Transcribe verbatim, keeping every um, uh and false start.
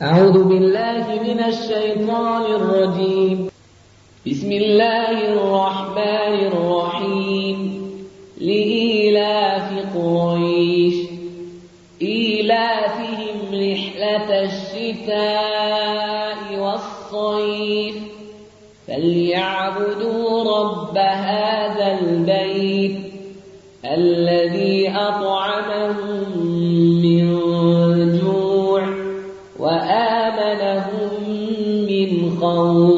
أعوذ بالله من الشيطان الرجيم. بسم الله الرحمن الرحيم. لإيلاف قريش إيلافهم رحلة الشتاء والصيف فليعبدوا رب هذا البيت الذي أطعمهم من جوع وآمنهم من خوف.